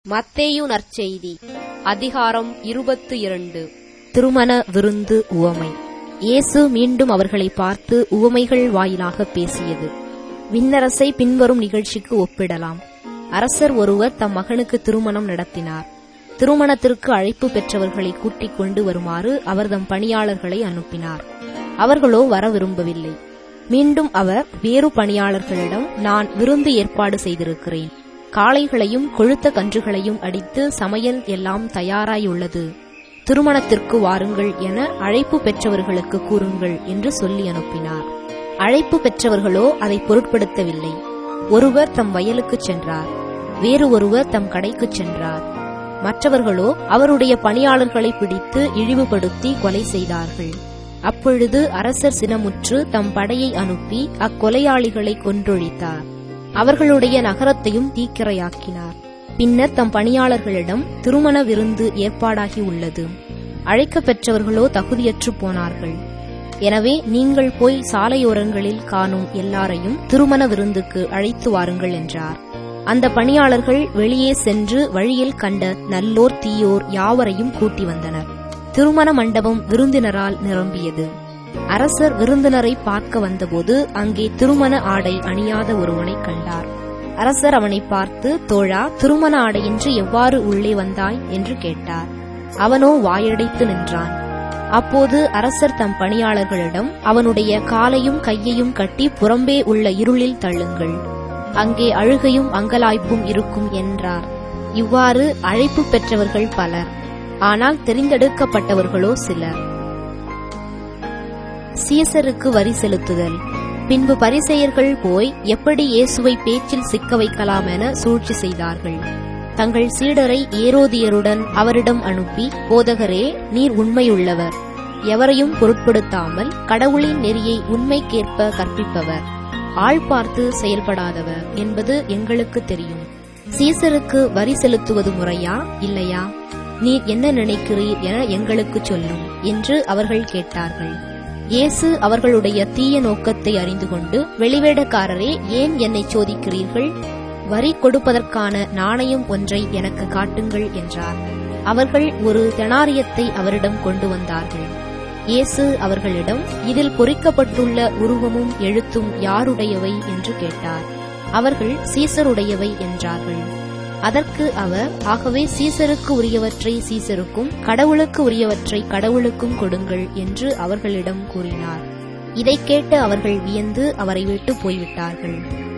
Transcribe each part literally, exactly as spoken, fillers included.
மத்தேயு நற்செய்தி அதிகாரம் இருபத்து இரண்டு. திருமண விருந்து உவமை. இயேசு மீண்டும் அவர்களை பார்த்து உவமைகள் வாயிலாக பேசியது. விண்ணரசை பின்வரும் நிகழ்ச்சிக்கு ஒப்பிடலாம். அரசர் ஒருவர் தம் மகனுக்கு திருமணம் நடத்தினார். திருமணத்திற்கு அழைப்பு பெற்றவர்களை கூட்டிக் கொண்டு வருமாறு அவர் தம் பணியாளர்களை அனுப்பினார். அவர்களோ வர விரும்பவில்லை. மீண்டும் அவர் வேறு பணியாளர்களிடம், நான் விருந்து ஏற்பாடு செய்திருக்கிறேன். காளைகளையும் கொழுத்த கன்றுகளையும் அடித்து சமையல் எல்லாம் தயாராயுள்ளது. திருமணத்திற்கு வாருங்கள் என அழைப்பு பெற்றவர்களுக்கு கூறுங்கள் என்று சொல்லி அனுப்பினார். அழைப்பு பெற்றவர்களோ அதை பொருட்படுத்தவில்லை. ஒருவர் தம் வயலுக்குச் சென்றார், வேறு ஒருவர் தம் கடைக்குச் சென்றார். மற்றவர்களோ அவருடைய பணியாளர்களை பிடித்து இழிவுபடுத்தி கொலை செய்தார்கள். அப்பொழுது அரசர் சினமுற்று தம் படையை அனுப்பி அக்கொலையாளிகளை கொன்றொழித்தார். அவர்களுடைய நகரத்தையும் தீக்கிரையாக்கினார். பின்னர் தம் பணியாளர்களிடம், திருமண விருந்து ஏற்பாடாகி உள்ளது, அழைக்கப் பெற்றவர்களோ தகுதியற்று போனார்கள். எனவே நீங்கள் போய் சாலையோரங்களில் காணும் எல்லாரையும் திருமண விருந்துக்கு அழைத்து வாருங்கள் என்றார். அந்த பணியாளர்கள் வெளியே சென்று வழியில் கண்ட நல்லோர் தீயோர் யாவரையும் கூட்டி வந்தனர். திருமண மண்டபம் விருந்தினரால் நிரம்பியது. அரசர் விருந்தினரை பார்க்க வந்தபோது அங்கே திருமண ஆடை அணியாத ஒருவனை கண்டார். அரசர் அவனை பார்த்து, தோழா, திருமண ஆடையின்றி எவ்வாறு உள்ளே வந்தாய் என்று கேட்டார். அவனோ வாயடைத்து நின்றான். அப்போது அரசர் தம் பணியாளர்களிடம், அவனுடைய காலையும் கையையும் கட்டி புறம்பே உள்ள இருளில் தள்ளுங்கள், அங்கே அழுகையும் அங்கலாய்ப்பும் இருக்கும் என்றார். இவ்வாறு அழைப்பு பெற்றவர்கள் பலர், ஆனால் தெரிந்தெடுக்கப்பட்டவர்களோ சிலர். சீசருக்கு வரி செலுத்துதல். பின்பு பரிசேயர்கள் போய் எப்படி இயேசுவை பேச்சில் சிக்க வைக்கலாம் என சூழ்ச்சி செய்தார்கள். தங்கள் சீடரை ஏரோதியருடன் அவரிடம் அனுப்பி, போதகரே, நீர் உண்மையுள்ளவர், எவரையும் பொருட்படுத்தாமல் கடவுளின் நெறியை உண்மைக்கேற்ப கற்பிப்பவர், ஆள் பார்த்து செயல்படாதவர் என்பது எங்களுக்கு தெரியும். சீசருக்கு வரி செலுத்துவது முறையா இல்லையா? நீர் என்ன நினைக்கிறீர் என எங்களுக்கு சொல்லும் என்று அவர்கள் கேட்டார்கள். இயேசு அவர்களுடைய தீய நோக்கத்தை அறிந்து கொண்டு, வெளிவேடக்காரரே, ஏன் என்னை சோதிக்கிறீர்கள்? வரி கொடுப்பதற்கான நாணயம் ஒன்றை எனக்கு காட்டுங்கள் என்றார். அவர்கள் ஒரு தெனாரியத்தை அவரிடம் கொண்டு வந்தார்கள். இயேசு அவர்களிடம், இதில் பொறிக்கப்பட்டுள்ள உருவமும் எழுத்தும் யாருடையவை என்று கேட்டார். அவர்கள், சீசருடையவை என்றார்கள். அதற்கு அவர், ஆகவே சீசருக்கு உரியவற்றை சீசருக்கும் கடவுளுக்கு உரியவற்றை கடவுளுக்கும் கொடுங்கள் என்று அவர்களிடம் கூறினார். இதைக் கேட்டு அவர்கள் வியந்து அவரை விட்டு போய்விட்டார்கள்.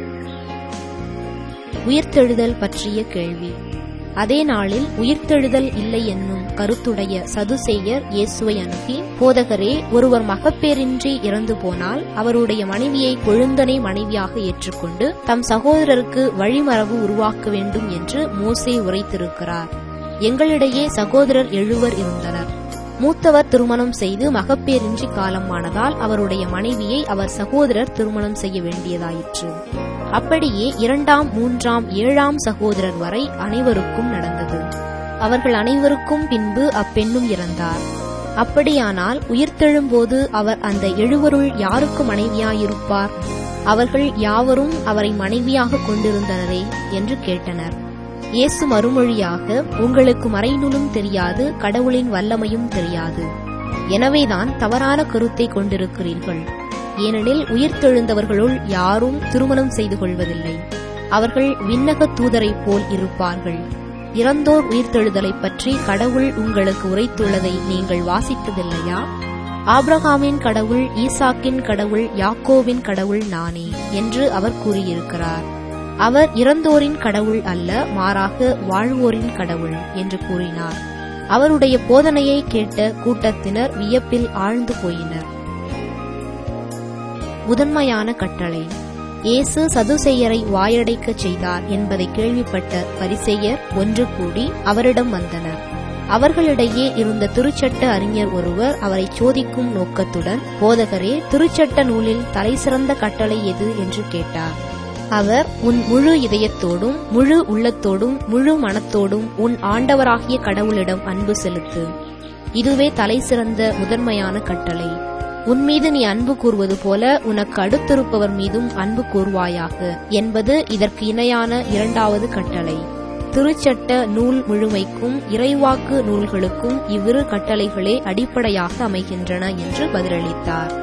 உயிர்த்தெழுதல் பற்றிய கேள்வி. அதே நாளில் உயிர்த்தெழுதல் இல்லை என்னும் கருத்துடைய சதுசேயர் இயேசுவை அணுகி, போதகரே, ஒருவர் மகப்பேறின்றி இறந்து போனால் அவருடைய மனைவியை கொழுந்தனை மனைவியாக ஏற்றுக்கொண்டு தம் சகோதரருக்கு வழிமரபு உருவாக்க வேண்டும் என்று மோசே உரைத்திருக்கிறார். எங்களிடையே சகோதரர் எழுவர் இருந்தனர். மூத்தவர் திருமணம் செய்து மகப்பேறின்றி காலமானதால் அவருடைய மனைவியை அவர் சகோதரர் திருமணம் செய்ய வேண்டியதாயிற்று. அப்படியே இரண்டாம், மூன்றாம், ஏழாம் சகோதரர் வரை அனைவருக்கும் நடந்தது. அவர்கள் அனைவருக்கும் பின்பு அப்பெண்ணும் இறந்தார். அப்படியானால் உயிர்த்தெழும்போது அவர் அந்த எழுவருள் யாருக்கு மனைவியாயிருப்பார்? அவர்கள் யாவரும் அவரை மனைவியாக கொண்டிருந்தனரே என்று கேட்டனர். இயேசு மறுமொழியாக, உங்களுக்கு மறைநூலும் தெரியாது, கடவுளின் வல்லமையும் தெரியாது. எனவேதான் தவறான கருத்தை கொண்டிருக்கிறீர்கள். ஏனெனில் உயிர்த்தெழுந்தவர்களுள் யாரும் திருமணம் செய்து கொள்வதில்லை. அவர்கள் விண்ணக தூதரைப் போல் இருப்பார்கள். இறந்தோர் உயிர்த்தெழுதலைப் பற்றி கடவுள் உங்களுக்கு உரைத்துள்ளதை நீங்கள் வாசித்ததில்லையா? ஆபிரகாமின் கடவுள், ஈசாக்கின் கடவுள், யாக்கோவின் கடவுள் நானே என்று அவர் கூறியிருக்கிறார். அவர் இறந்தோரின் கடவுள் அல்ல, மாறாக வாழ்வோரின் கடவுள் என்று கூறினார். அவருடைய போதனையை கேட்ட கூட்டத்தினர் வியப்பில் ஆழ்ந்து போயினர். முதன்மையான கட்டளை. இயேசு சதுசேயரை வாயடைக்கச் செய்தார் என்பதை கேள்விப்பட்ட பரிசேயர் ஒன்று கூடி அவரிடம் வந்தனர். அவர்களிடையே இருந்த திருச்சட்ட அறிஞர் ஒருவர் அவரை சோதிக்கும் நோக்கத்துடன், போதகரே, திருச்சட்ட நூலில் தலைசிறந்த கட்டளை எது என்று கேட்டார். அவர், உன் முழு இதயத்தோடும் முழு உள்ளத்தோடும் முழு மனத்தோடும் உன் ஆண்டவராகிய கடவுளிடம் அன்பு செலுத்து. இதுவே தலைசிறந்த முதன்மையான கட்டளை. உன்மீது நீ அன்பு கூறுவது போல உனக்கு அடுத்திருப்பவர் மீதும் அன்பு கூர்வாயாக என்பது இதற்கு இணையான இரண்டாவது கட்டளை. திருச்சட்ட நூல் முழுமைக்கும் இறைவாக்கு நூல்களுக்கும் இவ்விரு கட்டளைகளே அடிப்படையாக அமைகின்றன என்று பதிலளித்தார்.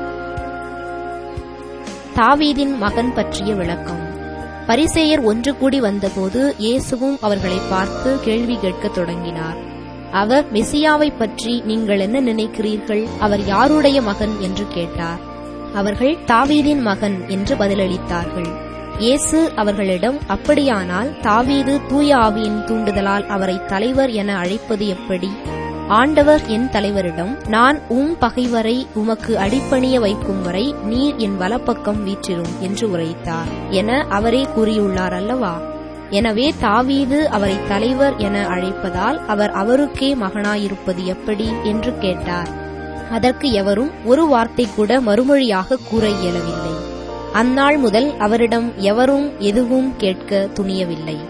தாவீதின் மகன் பற்றிய விளக்கம். பரிசேயர் ஒன்று கூடி வந்தபோது இயேசுவும் அவர்களை பார்த்து கேள்வி கேட்கத் தொடங்கினார். அவர் மெசியாவைப் பற்றி நீங்கள் என்ன நினைக்கிறீர்கள், அவர் யாருடைய மகன் என்று கேட்டார். அவர்கள் தாவீதின் மகன் என்று பதிலளித்தார்கள். இயேசு அவர்களிடம், அப்படியானால் தாவீது தூய ஆவியின் தூண்டுதலால் அவரை தலைவர் என அழைப்பது எப்படி? ஆண்டவர் என் தலைவரிடம், நான் உம் பகைவரை உமக்கு அடிபணிய வைக்கும் வரை நீர் என் வலப்பக்கம் வீற்றிரும் என்று உரைத்தார் என அவரே கூறியுள்ளார் அல்லவா? எனவே தாவீது அவரை தலைவர் என அழைப்பதால் அவர் அவருக்கே மகனாயிருப்பது எப்படி என்று கேட்டார். அதற்கு எவரும் ஒரு வார்த்தை கூட மறுமொழியாக கூற இயலவில்லை. அந்நாள் முதல் அவரிடம் எவரும் எதுவும் கேட்க துணியவில்லை.